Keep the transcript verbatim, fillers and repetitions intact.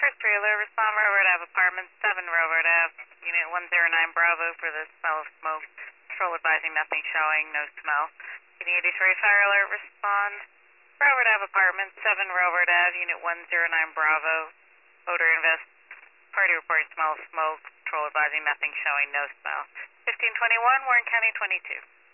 three alert, respond Railroad Ave, apartment seven Railroad Ave, unit one zero nine Bravo for the smell of smoke. Patrol advising nothing showing, no smell. Unit eighty-three fire alert, respond Railroad Ave, apartment seven Railroad Ave, unit one zero nine Bravo. Odor invest, party report smell of smoke. Patrol advising nothing showing, no smell. fifteen twenty-one, Warren County twenty-two.